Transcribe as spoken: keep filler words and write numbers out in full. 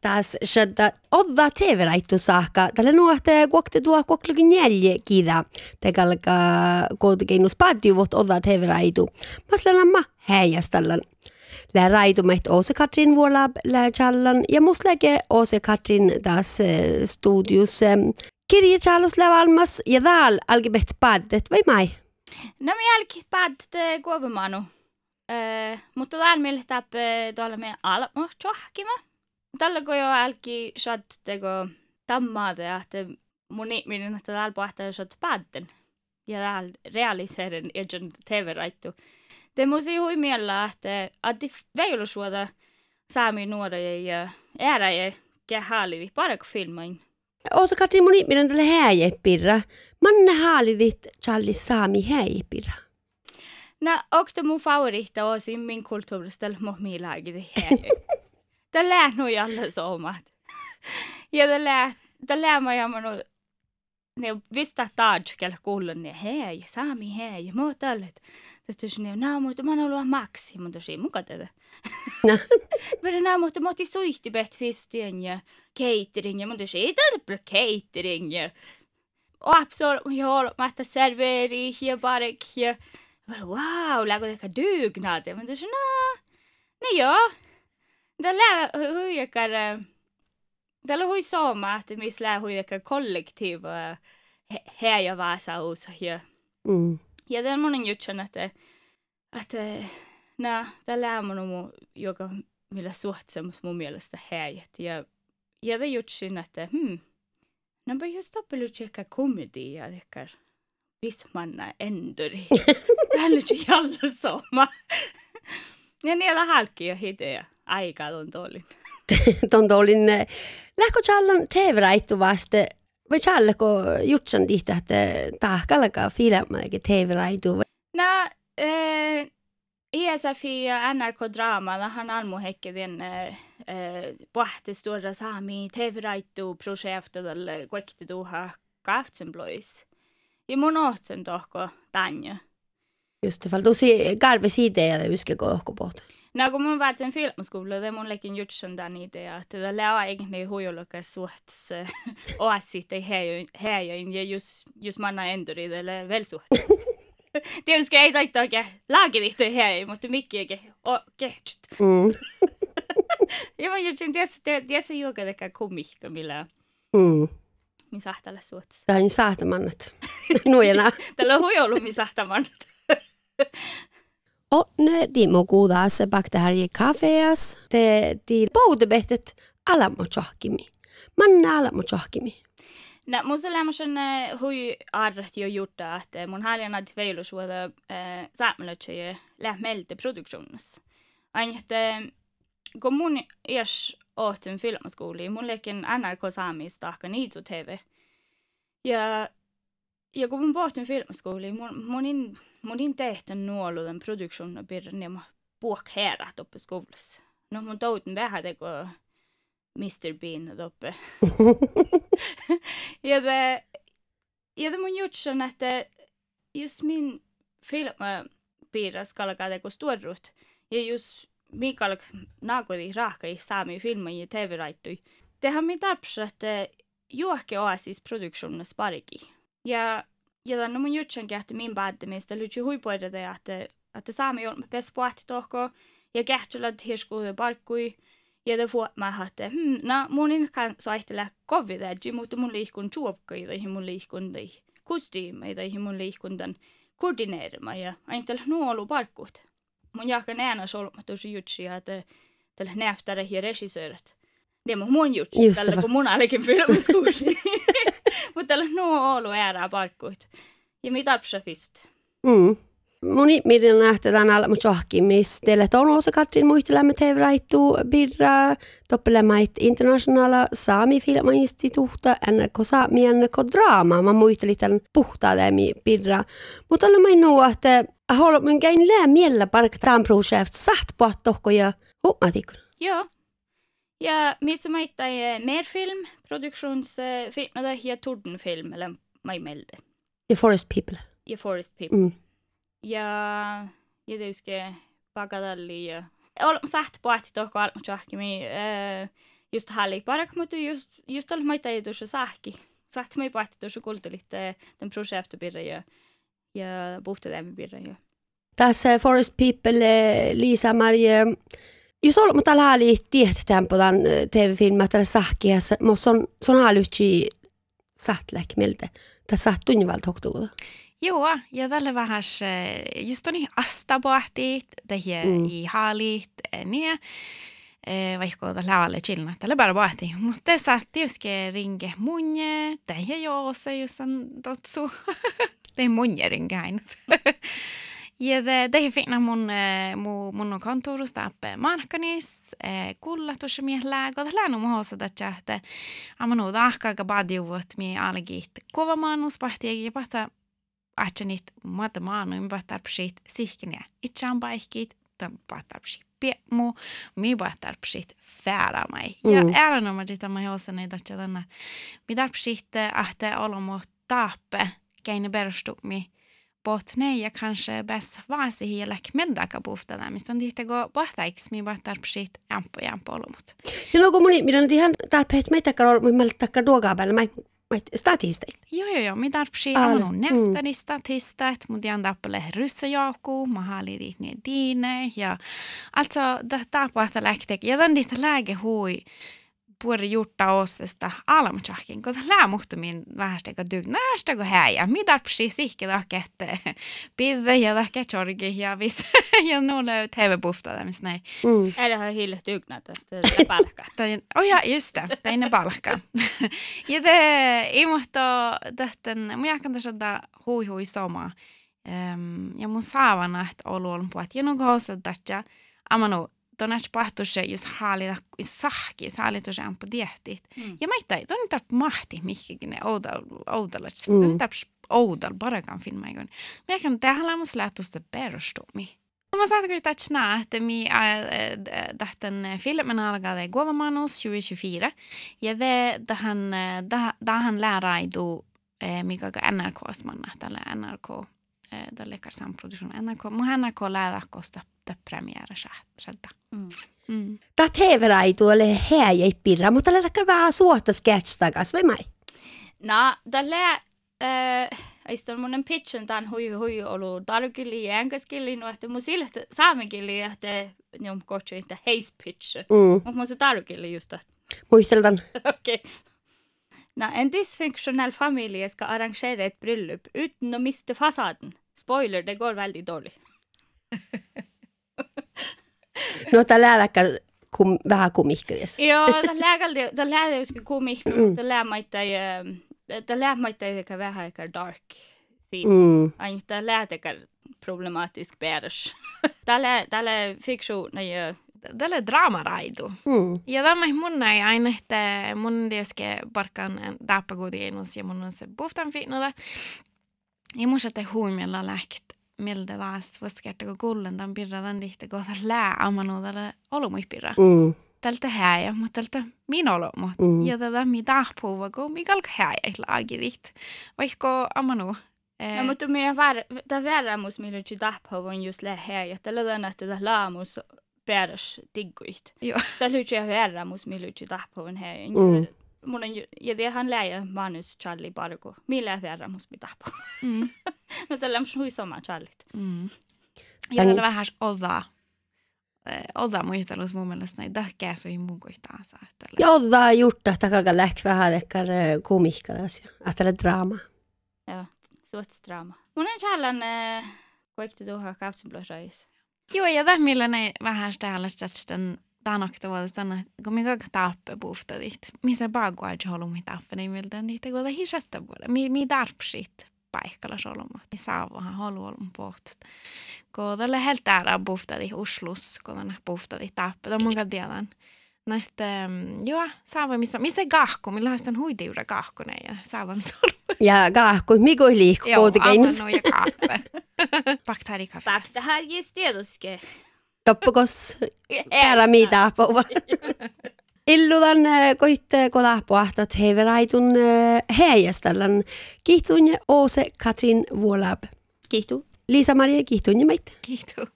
taas shadda odda T V-raittu saakka. Tällä nuohte kuokte tuo kuoklukin neljä kiitä. Tekalka kuitenkin spadjuvut odda T V-raitu. Maslanamma heijastallan. Lää raitu meht Åse Katrin vuola lää challan ja musläke Åse Katrin taas studios kirje challos lää valmas ja täällä alkibeht paddet vai mai? No mi alkit paddet kuovamanu. Uh, mutta täällä meillä täppä tuolla meidän almo tjohkima. Tällä kun jo alki shot tego tammaade, että mun ihminen, että täällä pohtaa shot padden. Ja täällä realiseerin ejen T V-raittu. Te musi hui miellä, että adi veilusuoda saami nuoria ja ääräjä kehälivi paremmin filmain. Åse Katrin mun ihminen tälle häijepirra. Manne haalivit challis saami häijepirra. No, okta mun favorita osin min kulttuurista mohmiilääkin häijä. Tämä lää nui alla somat. Ja tämä lää, tämä lää mä jamanu, ne vista taajkelle kuulun ne häijä, saami häijä, mä tallet. Tästä sinne, no, mutta mä oon ollut maksi, mutta siinä mukaan tätä. No. Mutta no, mutta mä otin suihtibet fistien ja catering ja mutta se ei tarvitse catering ja apsol ja olematta serveri ja barek ja wow, lägger det dugnad. Men det är no, nej ja. Det lär huikar det lär hui sama att mis lär huikar kollektiv här jag var så och så här. Mm. Ja det är monen jutsen että att nä det lär man om joka millä suhtsemus mun mielestä häijät ja ja det jutsin että hm. No men just stoppar lu checka komedia det vismanna ändori. Väldigt jävla sama. Ja niillä halki jo hiteä aika tontolin. Tontolin lähkö challan T V-raittu vasta vai challako jutsan tihtä että tahkallaka filmaakin T V-raittu. No eh E S F ja N R K-drama, da han almo hekke den eh, pohti stora saami T V-raittu projektet eller kuekti tuha kaftsenblois. Ja mun ohtsen tohko tanja. Just det, fall tosi karve idea det viske kohko pohti. No kun mun vaat sen filmskola, det mun lekin jutsen den idea, että det lää egentlig huijolukas suhts oasit ei häjäin ja just, just manna enduri det väl suht. Tietysti ei taita oikein laakidihtoja häjäin, mutta mikki eikä ole kehtsyt. Mm. Ja mä jutsin, tiedätkö juoka tekee kumihka millään. Mm. Min sahtalla suhts. Tämä on sahtamannat. Nuijana. Tällä on huijolu min sahtamannat. Och när de må godas bakte här i kaféas, det de boudebehtet alla må tjohkimi. Manna alla må tjohkimi. No, mun se lämmösen hui arrat jo jutta, että mun haljan ad veilusuoda äh, saamelötsejä lähmelte produktionissa. Aina, että kun mun iäs ohtin filmaskouli, mun leikin N R K saamista ahka niitsu T V. Ja, ja kun mun pohtin filmaskouli, mun, munin, munin tehten nuoluden produktionen birra nema puhk herat uppe skolassa. No, mun touten vähän teko mister Bean uppe. ja det, ja det mun jutsen, että just min filmabirra skalkaa teko stuorut. Ja just Mikael naakodi rahkai saami filman ja T V-raittui. Tehän min tarpsa, että juohke oasis produktionissa parikin. Ja, ja tämän mun jutsenkin, että min päättämistä lytsi huipuidete, että, että saami on pes pohti tohko ja kähtylät hirskuude parkkui. Ja det får mä hatte, hmm, no mun inkan soihtele kovidäji, mutta mun liikun juopkai tai mun liikun tai kostyymei tai mun liikun tämän koordineerima ja aina tällä nuolu parkkut. Mun jahkan ääna solma tosi jutsia, että tällä näyftärä ja regissööret. Det on mun jutsi, tällä kun mun alikin filmaskuuli. Mutta tällä nuolu äärää parkkut. Ja mitä tarpsa fist. Mm. Mun ihminen nähtetään alla mun tjohkimis. Teille on Åse Katrin muistelemme T V-raittu birra. Toppelemait internationala saami-filmainstituutta. N R K saami, N R K-draama. Mä muistelin tämän puhtaa tämi birra. Mutta olen mä nuo, että haluan mun käyn lää miellä parkka tämän projekt saht pohtohko ja huomatikun. Joo. Ja missä mä ittai mer film, produktionsfilmade ja tordenfilm, eller mä melde. The Forest People. Ja Forest People. Mm. Ja ja tietysti Pagadalli ja olen saht pohti tohko alma tjohkimi. just halli parak, mutta just, just oli maita ei tuossa sahki. Sahti me pohti tuossa kultelit tämän projektipirra ja, ja puhtatämipirra. Tässä Forest People, Liisa-Marie, jos olemme täällä hali tietään podan T V-filmä täällä sahkiassa, mutta se on, se on halytsi sahtläk miltä. Tässä saht tunnivalta hoktuuta. Joo, ja tällä vähän just on astapohtit, tehdä mm. i halit, niin. Vaikka tällä alle chillna, tällä bara pohti. Mutta tässä tietysti ringe munje, tehdä joossa, jos on totsu. Tehdä munje ringe aina. Ja tehdä finna mun, mun, mun kontorusta appe markkanis, kulla tuossa miehellä, kun tällä on muhossa tätä, että amma nuo tahkaa badiuvot, mi algit kovamanus pohti, ja pohtaa, että niitä muuta maanu, mi pohtaa psit sihkiniä. Itsään paikkiit, tämän pohtaa psit piemu, mi pohtaa psit fäärämai. Ja ääränomä sitä mä jossa näitä, että tänne, mitä psit ahte olomo tappe, keine perustumi, Botne ja kanske bäst vasi hela kmendaka puhtada, mistä tihti go pohtaiksi mi pohtar psit jampo jampo olumut. Ja no kun moni, minä on ihan tarpeet meitä karol, mä takka duogaa päällä, mä statista. Joo joo joo, mi tarpsi on nähtäni statistat, mutta jan tappale ryssöjoukku, mä halidit ne diine ja alltså det pohta läktek ja den dit läge hui puori jutta osesta alamutsakin, kun lää muhtumin vähästäkö dygnäästäkö häjä. Mi tarpsi sihki tahkette pidde ja tahke tjorgi ja vis ja nu löyt hevepuhtada, missä näin. Eller har hille dygnat, det är palka. Oh ja, just det, det är palka. Ja det imuhto tähten, mun jääkän tässä da hui hui soma. Ja mun saavana, että olu on puhut, ja nun kohossa tähtsä, amanu, Tonnes pahtusse just haalita sahki, jos haalita se on dietit. Mm. Ja mä ei ton tarp mahti mihinkin ne oudalla. Mm. Ton tarp oudalla parakan filmaikon. Mä kan tehdä lämmus lähtusta perustumi. Mä saatan kyllä tätsnää, että mi tähtän filmen alkaa det Gåvamanus tjugohundrafyra. Ja det tähän tähän lääraidu mikä N R K:s manna tällä N R K. Det lekar samproduktion N R K. Mun N R K lähdä kosta premiära sieltä. Mm. Mm. Tämä T V-raitu oli häjä pirra, mutta tällä vähän suotta sketch takas, vai mai? No, tällä äh, iston mun pitchen tämän hui hui olu tarkili ja enkäskili, no että mun sille saamekili, että ne on kohti että heis pitch. Mm. Mutta mun se tarkili just det. Muisteltan. Okej. Okay. No, en dysfunktionell familj ska arrangera ett bröllop utan att mista fasaden. Spoiler, det går väldigt dåligt. No, tämä lääkäl kum, vähän kumihkelis. Joo, tämä lääkäl, tämä lääkäl just kumihkelis, tämä läämäittäi, tämä läämäittäi vähän aika dark. Mm. Aina tämä lääkäl problematisk bärs. Tällä, tällä fiksuuna ja tällä draamaraitu. Mm. Ja tämä mun ei aina, että mun tietysti parkkaan täppäkuutiinus ja mun on se puhtaan fiinnoda. Ja mun se huimella lähket. Miltä taas voisi kertoa, kun kullen tämän pirran tihti, kun tämä lää ammanuudella olumuipirra. Mm. Tältä häjä, mutta tältä min olomut. Mm. Ja tätä mi tahpuva, kun mi kalka häjä laagidit. Vaikka ammanu. Eh. No, mutta minä tämä väärämus, millä on tahpuva, on just lää häjä. Tällä on, että tämä laamus päädäs digguit. Joo. Tällä on väärämus, millä on tahpuva häjä. Mm. Mun on, ja tiedän läjä manus Charlie Barko. Millä väärämus mi tahpuva. Mm. No tällä on hui sama Charlit. Mm. Ja tällä vähän oda. Oda muistelus mun mielestä näin tähkää sui mun kohtaansa. Ja oda jurtta, että kalka lähk vähän ekkar komikkadas ja ajattele draama. Joo, suots draama. Mun on Charlan koikti tuohon kautsinblösrais. Joo, ja tämä millä näin vähän tällaista sitten tanaktavuudesta, kun minä tappe puhtadit. Missä baguaj holumi tappe, niin miltä niitä kuulla hisättä vuoda. Mi, mi tarpsit paikalla soluma. Niin saa vähän holuolun pohtat. Kun tällä heltäällä puhtadit uslus, kun on puhtadit tappe. Tämä mun tiedän. Nähtä, joo, saava missä, missä kahku, millä on huitiura kahkune ja saava missä oluma. Ja kahku, mikä oli liikkuu? Joo, ammannu ja kahve. Baktaari kahve. Baktaari tiedoske. Toppukos pärämiitä apua. Illudan koitte kodahpoahtat heiveraitun heijastallan. Kihtun ja Oose Katrin Vuolab. Kihtu. Liisa-Marie, kihtun ja meitä. Kihtu.